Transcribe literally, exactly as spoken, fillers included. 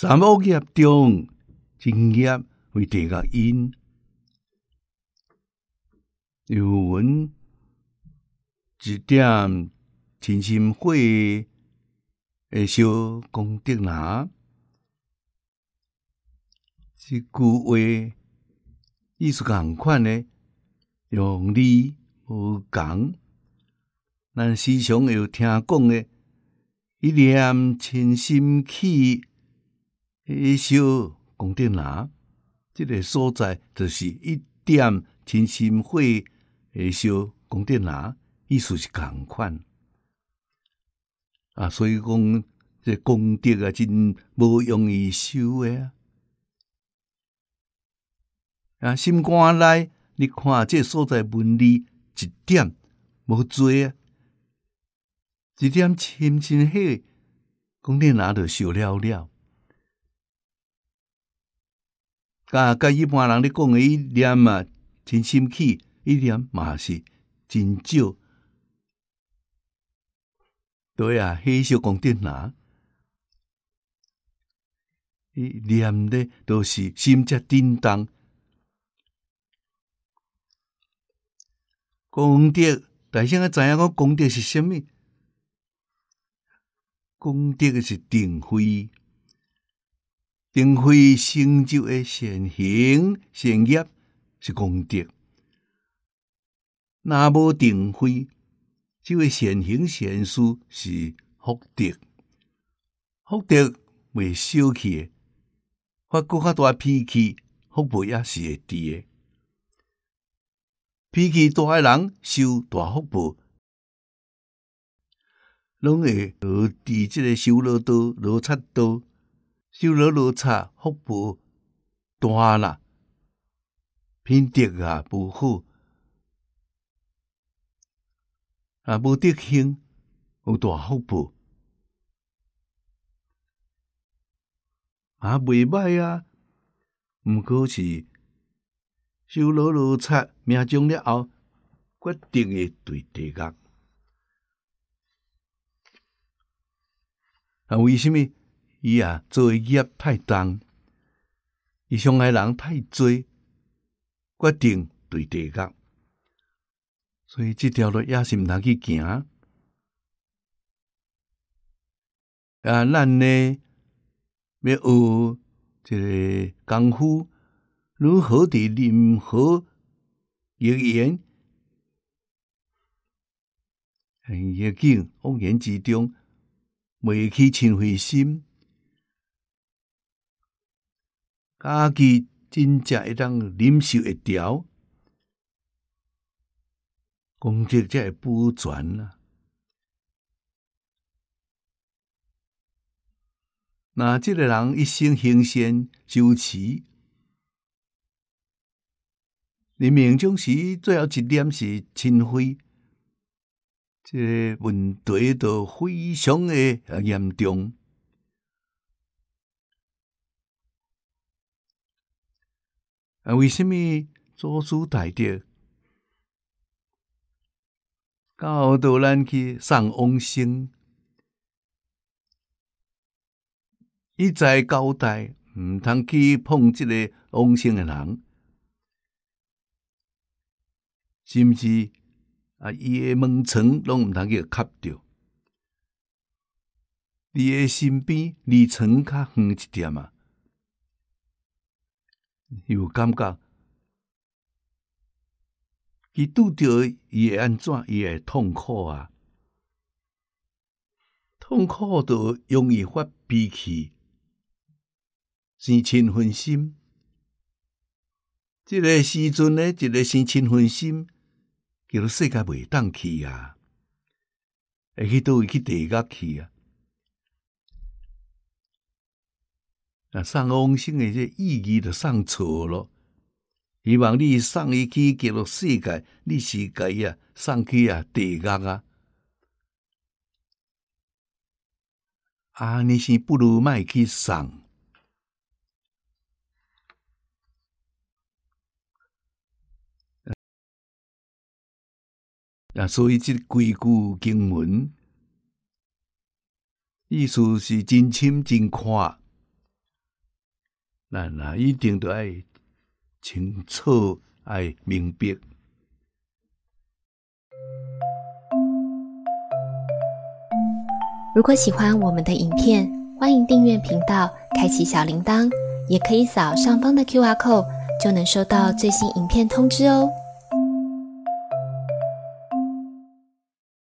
三恶业中，正业为地狱因。有闻一点真心火会烧功德拿，这句话意思同款呢，用理无共。咱时常会有听讲的，一念清心起，会烧功德拿。这个所在就是一点清心火。会烧功德拿，意思是同款啊，所以讲这功德啊，真无容易修的啊。啊，心肝内你看这所在文理一点无多啊，一点清清火，功德拿就烧了了。甲甲一般人咧讲的一念啊，清心起。一念嘛是真少，对啊，火烧功德拿。一念咧都是心则震动，功德大家啊知影讲功德是啥物？功德是定慧，定慧成就的善行善业是功德。若无定慧，即个善行善事是福德，福德袂小气的，发搁较大脾气，福报也是会伫的。脾气大的人受大福报，拢会落伫即个修罗道、罗刹道，修罗罗刹福报大啦，品德啊无好。啊，无德行，有大福报，啊，袂歹啊。毋过是修罗罗刹命中了后，决定会对地狱。啊，为什么伊啊做的业太重，伊伤害人太多，决定对地狱。所以这条路也是毋通去行。啊，咱呢要学这个功夫，如何伫任何逆缘、逆境、妄言之中，袂起嗔恚心，家己真正会当忍受会调。功德才会保全啊！那这个人一生行善修持，你命中时最后一念是嗔恚，这个问题就非常的严重。啊，为什么祖师大德教导咱去送往生？伊在交代，毋通去碰即个往生的人，甚至啊，伊的门床拢毋通去磕着。你的身边离床较远一点啊，有感觉。伊拄着伊会安怎？伊会痛苦啊！痛苦就容易发脾气，生嗔恨心。这个时阵呢，一个生嗔恨心，叫做世界袂当去啊，会去倒位去地狱去啊！啊，送往生的这意义就送错咯。希望你送伊去极乐世界，你是甲伊啊送去啊地狱啊！啊，你是不如莫去送。啊，所以这规句经文，意思是真深真阔。 咱啊一定都要清楚，要明白。 如果喜欢我们的影片，欢迎订阅频道，开启小铃铛，也可以扫上方的 Q R code， 就能收到最新影片通知哦。